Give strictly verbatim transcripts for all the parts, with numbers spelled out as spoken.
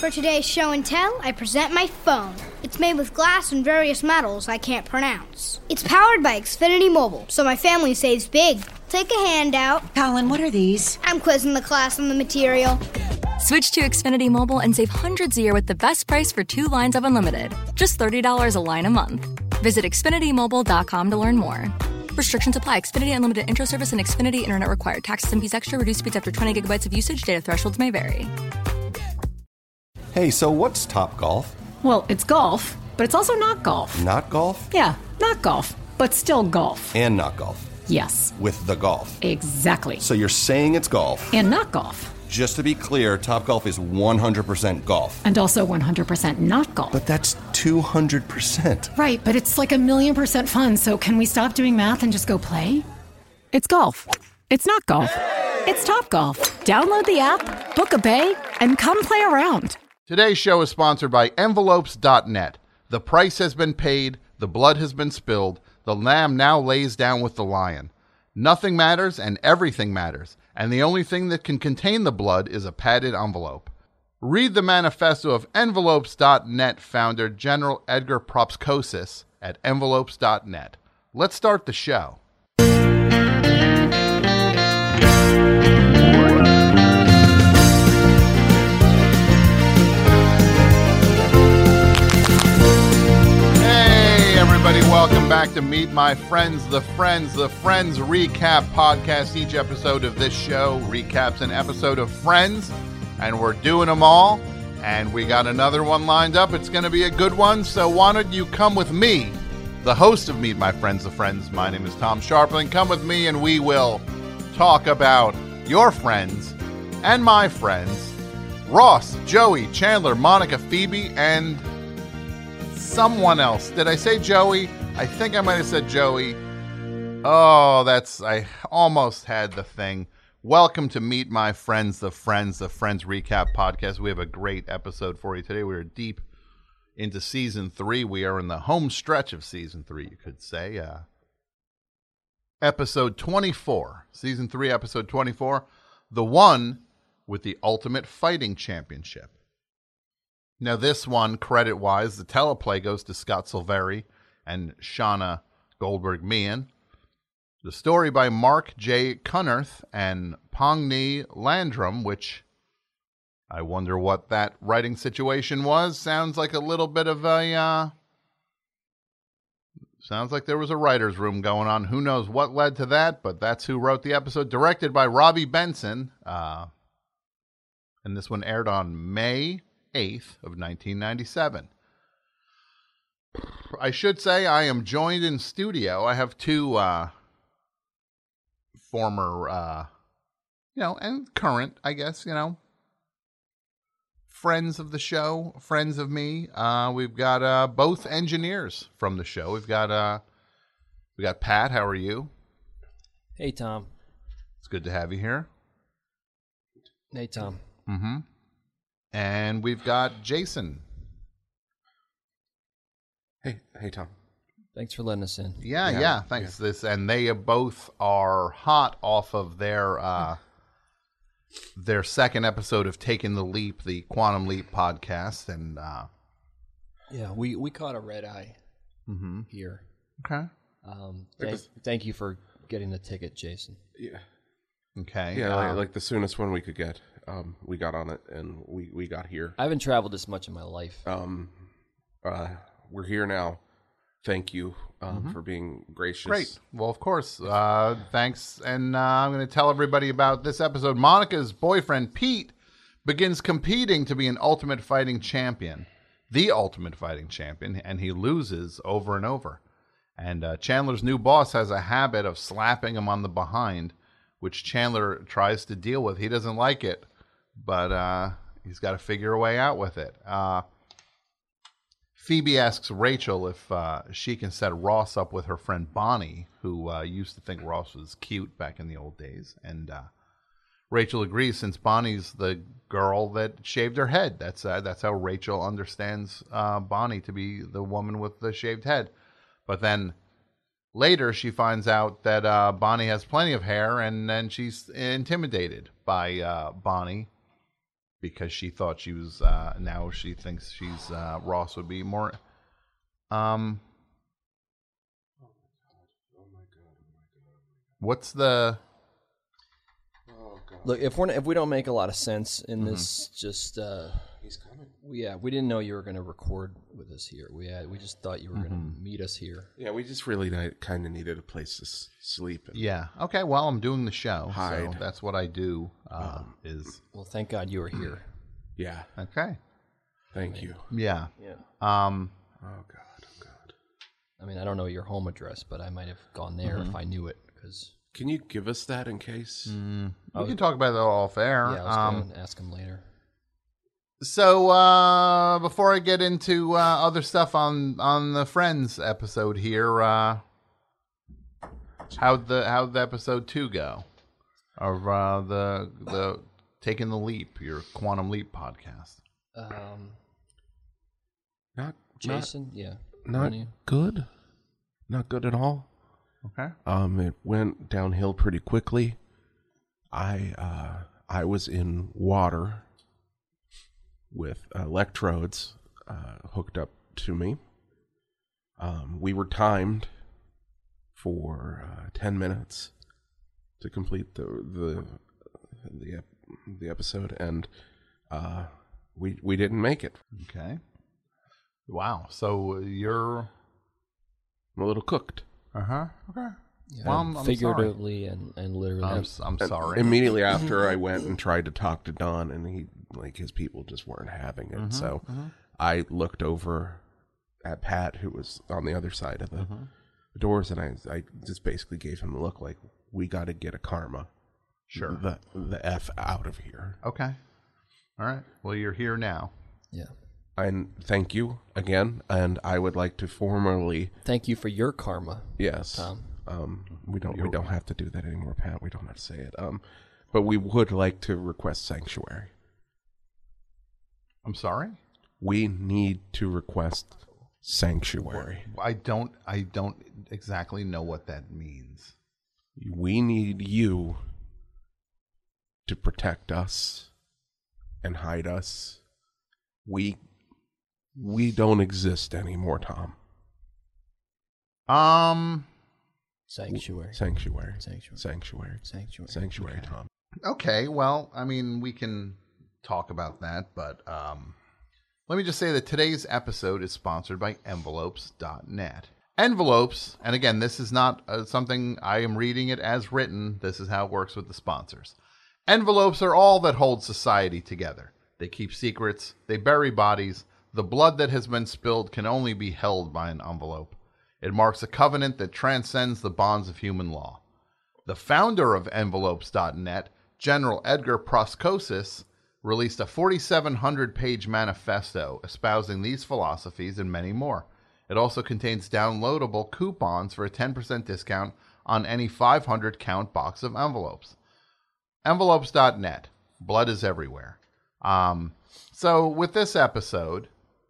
For today's show and tell, I present my phone. It's made with glass and various metals I can't pronounce. It's powered by Xfinity Mobile, so my family saves big. Take a handout. Colin, what are these? I'm quizzing the class on the material. Switch to Xfinity Mobile and save hundreds a year with the best price for two lines of unlimited. Just thirty dollars a line a month. Visit Xfinity Mobile dot com to learn more. Restrictions apply. Xfinity Unlimited Intro Service and Xfinity Internet required. Taxes and fees extra. Reduced speeds after twenty gigabytes of usage. Data thresholds may vary. Hey, so what's Topgolf? Well, it's golf, but it's also not golf. Not golf? Yeah, not golf, but still golf. And not golf. Yes. With the golf. Exactly. So you're saying it's golf. And not golf. Just to be clear, Topgolf is one hundred percent golf. And also one hundred percent not golf. But that's two hundred percent. Right, but it's like a million percent fun, so can we stop doing math and just go play? It's golf. It's not golf. It's Topgolf. Download the app, book a bay, and come play around. Today's show is sponsored by envelopes dot net. The price has been paid, the blood has been spilled, the lamb now lays down with the lion. Nothing matters and everything matters, and the only thing that can contain the blood is a padded envelope. Read the manifesto of envelopes dot net founder General Edgar Propskosis at envelopes dot net. Let's start the show. Everybody, welcome back to Meet My Friends, the Friends, the Friends Recap Podcast. Each episode of this show recaps an episode of Friends, and we're doing them all, and we got another one lined up. It's going to be a good one, so why don't you come with me, the host of Meet My Friends, the Friends. My name is Tom Sharpling. Come with me, and we will talk about your friends and my friends, Ross, Joey, Chandler, Monica, Phoebe, and someone else. Did I say Joey? I think I might have said Joey. Oh, that's, I almost had the thing. Welcome to Meet My Friends, the Friends, the Friends Recap Podcast. We have a great episode for you today. We are deep into season three. We are in the home stretch of season three, you could say. Uh, episode twenty-four. Season three, episode twenty-four. The one with the Ultimate Fighting Championship. Now, this one, credit-wise, the teleplay goes to Scott Silveri and Shauna Goldberg-Meehan. The story by Mark J. Cunnerth and Pongni Landrum, which I wonder what that writing situation was. Sounds like a little bit of a... Uh, sounds like there was a writer's room going on. Who knows what led to that, but that's who wrote the episode. Directed by Robbie Benson. Uh, and this one aired on May eighth of nineteen ninety-seven. I should say I am joined in studio. I have two uh, former, uh, you know, and current, I guess, you know, friends of the show, friends of me. Uh, we've got uh, both engineers from the show. We've got uh, we got Pat. How are you? Hey, Tom. It's good to have you here. Hey, Tom. Mm-hmm. And we've got Jason. Hey, hey, Tom. Thanks for letting us in. Yeah, yeah. yeah thanks. Yeah. This and they both are hot off of their uh, their second episode of Taking the Leap, the Quantum Leap podcast, and uh, yeah, we, we caught a red eye mm-hmm. here. Okay. Um, thank, thank you for getting the ticket, Jason. Yeah. Okay. Yeah, um, like, like the soonest one we could get. Um, we got on it, and we, we got here. I haven't traveled this much in my life. Um, uh, we're here now. Thank you um, mm-hmm. for being gracious. Great. Well, of course. Uh, thanks. And uh, I'm going to tell everybody about this episode. Monica's boyfriend, Pete, begins competing to be an Ultimate Fighting Champion, the Ultimate Fighting Champion, and he loses over and over. And uh, Chandler's new boss has a habit of slapping him on the behind, which Chandler tries to deal with. He doesn't like it, but uh, he's got to figure a way out with it. Uh, Phoebe asks Rachel if uh, she can set Ross up with her friend Bonnie, who uh, used to think Ross was cute back in the old days. And uh, Rachel agrees, since Bonnie's the girl that shaved her head. That's uh, that's how Rachel understands uh, Bonnie to be the woman with the shaved head. But then later she finds out that uh, Bonnie has plenty of hair, and then she's intimidated by uh, Bonnie because she thought she was. Uh, now she thinks she's uh, Ross would be more. Um. What's the? Look, if we're if we don't make a lot of sense in Mm-hmm. this, just uh, he's coming. Yeah, we didn't know you were going to record with us here. We had, we just thought you were Mm-hmm. going to meet us here. Yeah, we just really kind of needed a place to s- sleep. And Yeah. Okay. Well, I'm doing the show, so Hide. that's what I do. Um, is Well, thank God you were here. Yeah, okay. thank you. Yeah. Yeah. Um. Oh God, oh God. I mean, I don't know your home address, but I might have gone there Mm-hmm. if I knew it. Because Can you give us that in case? we can talk about that off air. yeah, I was um, going to ask him later. So uh, before I get into uh, other stuff on on the Friends episode here, uh, how'd the how'd the episode two go? Of uh, the the Taking the Leap, your Quantum Leap podcast. Um, Not, Jason, yeah, not, Ronnie? not good. Not good at all. Okay. Um, it went downhill pretty quickly. I uh, I was in water with electrodes uh, hooked up to me. Um, we were timed for uh, ten minutes to complete the the the, ep- the episode, and uh, we we didn't make it. Okay. Wow. So you're I'm a little cooked. uh huh. Okay. Yeah, Well, I'm, I'm figuratively and, and literally. sorry. I'm, s- I'm And sorry. Immediately after, I went and tried to talk to Don, and he, like, his people just weren't having it. Mm-hmm, so I looked over at Pat, who was on the other side of the Mm-hmm. doors, and I, I just basically gave him a look like, we got to get a karma. Sure. The the f out of here. Okay. All right. Well, you're here now. yeah. And thank you again. And I would like to formally, Thank you for your karma, yes. Tom. Um, we don't we don't have to do that anymore, Pat. We don't have to say it. Um, but we would like to request sanctuary. I'm sorry. We need to request sanctuary. I don't. I don't exactly know what that means. We need you to protect us and hide us. We we don't exist anymore, Tom. Um. Sanctuary. Sanctuary. Sanctuary. Sanctuary. Sanctuary. Sanctuary, Tom. Okay. Well, I mean, we can talk about that, but um, let me just say that today's episode is sponsored by envelopes dot net. Envelopes, and again, this is not uh, something I am reading it as written. This is how it works with the sponsors. Envelopes are all that hold society together. They keep secrets. They bury bodies. The blood that has been spilled can only be held by an envelope. It marks a covenant that transcends the bonds of human law. The founder of envelopes dot net, General Edgar Proskosis, released a forty-seven hundred page manifesto espousing these philosophies and many more. It also contains downloadable coupons for a ten percent discount on any five hundred count box of envelopes. envelopes dot net. Blood is everywhere. Um, so with this episode,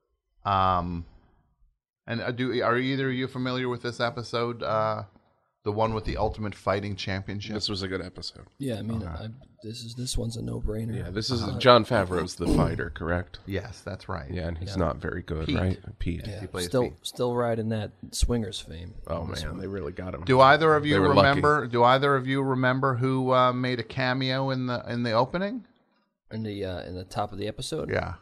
um, and uh, do are either of you familiar with this episode? Uh, the one with the Ultimate Fighting Championship. This was a good episode. Yeah, I mean, I, this is this one's a no-brainer. Yeah, this is Uh, John Favreau's the fighter, correct? Yes, that's right. Yeah, and he's Yeah. not very good, Pete. right? Pete. yeah, he plays still Pete. still riding that swingers fame. Oh man, they really got him. Do either of They you were lucky. remember? Do either of you remember who uh, made a cameo in the in the opening? In the uh, in the top of the episode. Yeah,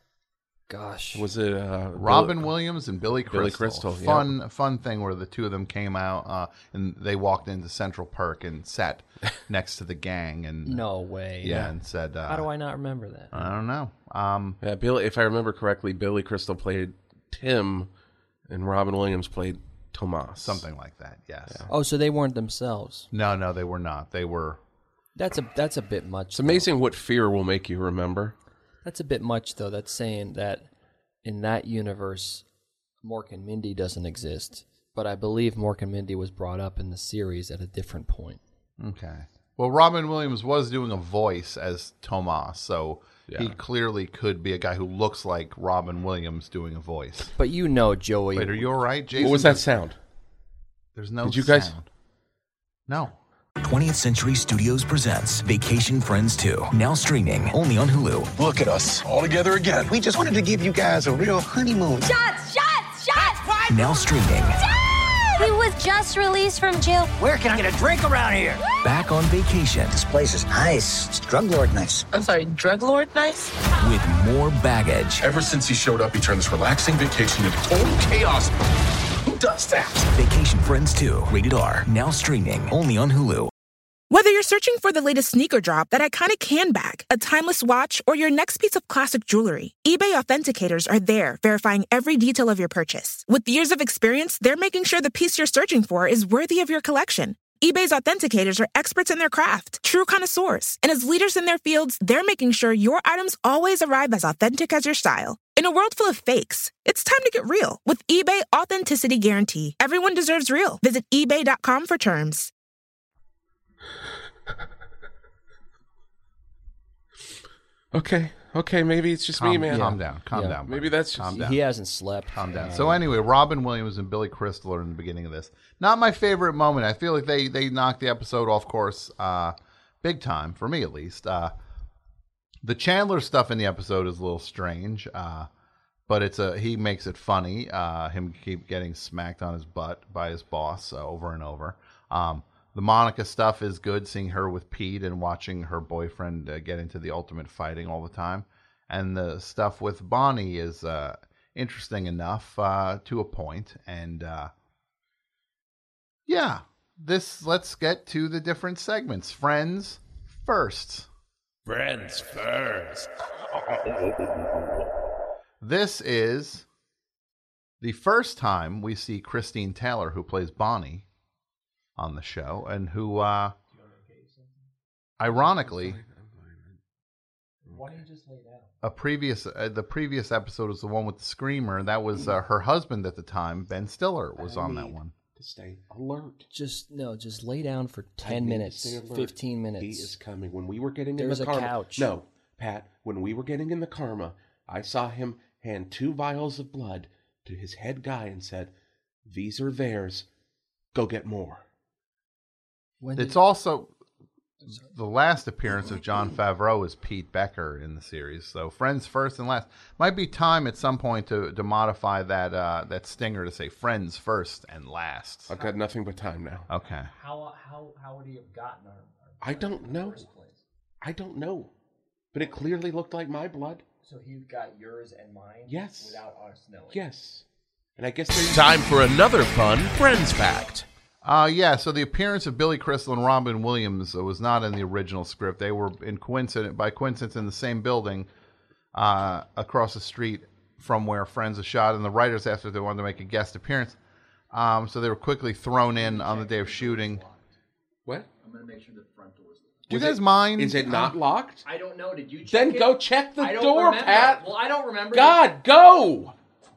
Gosh. Was it uh, Robin Bill- Williams and Billy Crystal. Billy Crystal, yeah. Fun, fun thing where the two of them came out uh, and they walked into Central Park and sat next to the gang and No way. yeah, and said, uh, How do I not remember that? I don't know. Um, Yeah, Billy. If I remember correctly, Billy Crystal played Tim, and Robin Williams played Tomas. something like that. Yes. Oh, so they weren't themselves. No, no, they were not. They were. That's a that's a bit much. It's amazing what fear will make you remember. That's a bit much, though. That's saying that in that universe, Mork and Mindy doesn't exist. But I believe Mork and Mindy was brought up in the series at a different point. Okay. Well, Robin Williams was doing a voice as Tomas, so he Yeah. clearly could be a guy who looks like Robin Williams doing a voice. But you know, Joey. Wait, are you all right, Jason? What was that sound? There's no Did you guys- sound. No. twentieth Century Studios presents Vacation Friends two, now streaming only on Hulu. Look at us, all together again. We just wanted to give you guys a real honeymoon. Shots, shots, shots! Now streaming. He was just released from jail. Where can I get a drink around here? Back on vacation. This place is nice. It's drug lord nice. I'm sorry, drug lord nice? With more baggage. Ever since he showed up, he turned this relaxing vacation into total chaos. Who does that? Vacation Friends two, rated R, now streaming only on Hulu. Whether you're searching for the latest sneaker drop, that iconic handbag, a timeless watch, or your next piece of classic jewelry, eBay authenticators are there verifying every detail of your purchase. With years of experience, they're making sure the piece you're searching for is worthy of your collection. eBay's authenticators are experts in their craft, true connoisseurs, and as leaders in their fields, they're making sure your items always arrive as authentic as your style. In a world full of fakes, it's time to get real with eBay Authenticity Guarantee. Everyone deserves real. Visit ebay dot com for terms. Okay, okay, maybe it's just calm, me, man. Calm down, calm Yeah. down. Maybe that's just... Calm down. He hasn't slept. Calm down. Uh, So anyway, Robin Williams and Billy Crystal are in the beginning of this. Not my favorite moment. I feel like they they knocked the episode off course, uh, big time for me at least. Uh, the Chandler stuff in the episode is a little strange, uh, but it's a he makes it funny. Uh, him keep getting smacked on his butt by his boss uh, over and over. Um, The Monica stuff is good, seeing her with Pete and watching her boyfriend uh, get into the ultimate fighting all the time. And the stuff with Bonnie is uh, interesting enough uh, to a point. And uh, yeah, this let's get to the different segments. Friends first. Friends first. This is the first time we see Christine Taylor, who plays Bonnie, on the show, and who, uh, ironically, why don't you just lay down? a previous uh, the previous episode was the one with the screamer, and that was uh, her husband at the time, Ben Stiller, was on that one. To stay alert. Just no, just lay down for I ten need to minutes, stay alert. fifteen minutes. He is coming. When we were getting There's in the a karma, couch. No, Pat. When we were getting in the karma, I saw him hand two vials of blood to his head guy and said, "These are theirs. Go get more." When It's did- also the last appearance of Jon Favreau as Pete Becker in the series. So friends first and last. Might be time at some point to, to modify that uh, that stinger to say friends first and last. I've got nothing but time now. Okay. How how how would he have gotten our? our I don't know. I don't know. But it clearly looked like my blood. So he got yours and mine. Yes. Without us knowing. Yes. And I guess there's Time for another fun Friends fact. Uh, yeah, so the appearance of Billy Crystal and Robin Williams uh, was not in the original script. They were in coincidence, by coincidence in the same building uh, across the street from where Friends was shot, and the writers asked if they wanted to make a guest appearance. Um, so they were quickly thrown in on the day of shooting. What? I'm gonna make sure the front door is locked. Do you Was guys it- mind? Is it not locked? I don't know. Did you check Then it? go check the I don't door, remember. Pat. Well, I don't remember. God, go!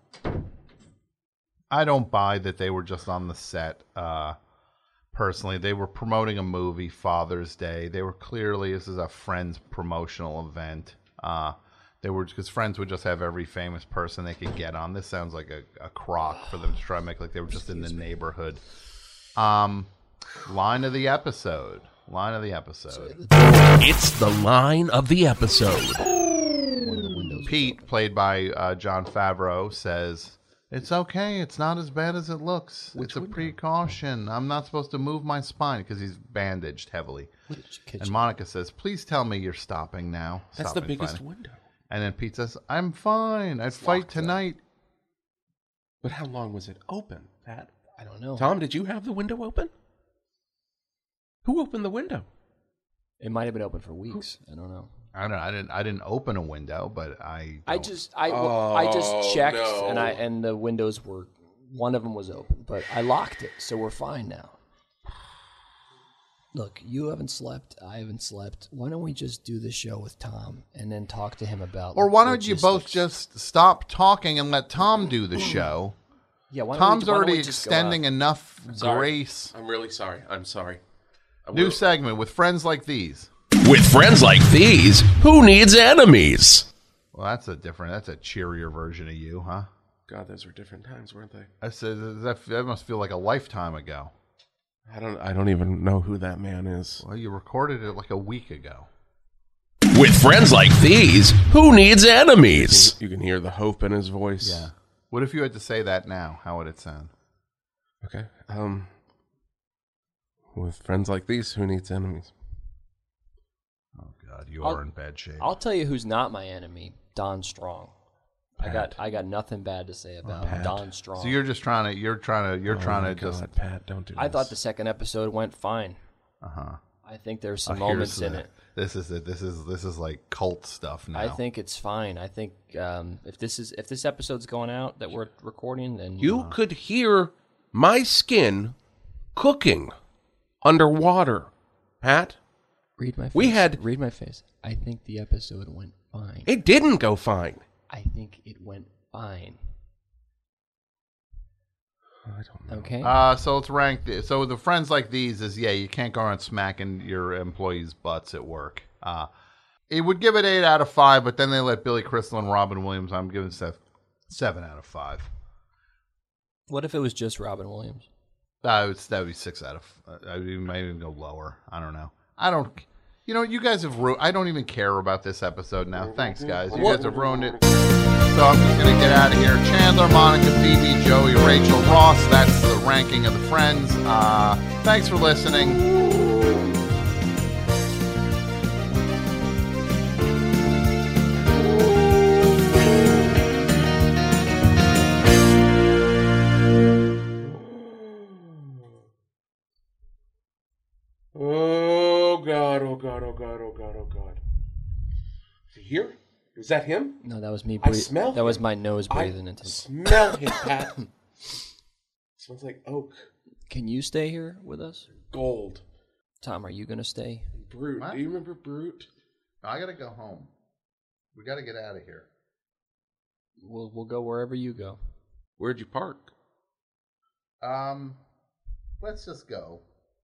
I don't buy that they were just on the set. Uh, personally, they were promoting a movie, Father's Day. They were clearly, this is a Friends promotional event. Uh, they were, because Friends would just have every famous person they could get on. This sounds like a, a crock for them to try to make like they were just in the neighborhood. Um, line of the episode. Line of the episode. It's the line of the episode. Pete, played by uh, Jon Favreau, says, "It's okay. It's not as bad as it looks. Which it's a window? precaution. I'm not supposed to move my spine," because he's bandaged heavily. Which And kitchen? Monica says, "Please tell me you're stopping now." That's Stop the it, biggest fighting." window. And then Pete says, "I'm fine. I'd fight locked up. tonight." But how long was it open, Pat? I don't know. Tom, did you have the window open? Who opened the window? It might have been open for weeks. I don't know. I don't know. I didn't. I didn't open a window, but I. I don't- just I, well, I Oh, just checked no. and I and the windows were one of them was open, but I locked it, so we're fine now. Look, you haven't slept. I haven't slept. Why don't we just do the show with Tom and then talk to him about? Or like, why don't you both logistics? just stop talking and let Tom do the show? Yeah, why don't Tom's we, why don't already we just go extending out? enough Sorry. grace. I'm really sorry. I'm sorry. I New will- segment with friends like these. With friends like these, who needs enemies? Well, that's a different. That's a cheerier version of you, huh? God, those were different times, weren't they? I said that, that must feel like a lifetime ago. I don't. I don't even know who that man is. Well, you recorded it like a week ago. With friends like these, who needs enemies? You can, you can hear the hope in his voice. Yeah. What if you had to say that now? How would it sound? Okay. Um. With friends like these, who needs enemies? Oh God, you I'll, are in bad shape. I'll tell you who's not my enemy. Don Strong. Pat. I got I got nothing bad to say about Pat. Don Strong. So you're just trying to you're trying to you're oh trying my to God, just Pat, don't do I this. thought the second episode went fine. Uh huh. I think there's some uh, moments in the, it. This is it. This is this is like cult stuff now. I think it's fine. I think um, if this is if this episode's going out that we're recording, then you uh, could hear my skin cooking underwater. Pat, read my face. We had read my face. I think the episode went fine. It didn't go fine. I think it went fine. I don't know. Okay. Uh, so let's rank this. So the friends like these is, yeah, you can't go around smacking your employees' butts at work. Uh, it would give it eight out of five, but then they let Billy Crystal and Robin Williams. I'm giving seven, seven out of five. What if it was just Robin Williams? That would that would be six out of. Uh, I mean, might even go lower. I don't know. I don't. You know, you guys have ruined. I don't even care about this episode now. Thanks, guys. You What? guys have ruined it. So I'm just gonna get out of here. Chandler, Monica, Phoebe, Joey, Rachel, Ross. That's the ranking of the friends. Uh, thanks for listening. Oh God! Oh God! Oh God! Oh God! Oh God! Is he here? Is that him? No, that was me. I Breathe- smell That him. was my nose breathing I into. smell him, Pat. Smells like oak. Can you stay here with us? Gold. Tom, are you going to stay? Brute. What? Do you remember Brute? I gotta go home. We gotta get out of here. We'll we'll go wherever you go. Where'd you park? Um, let's just go.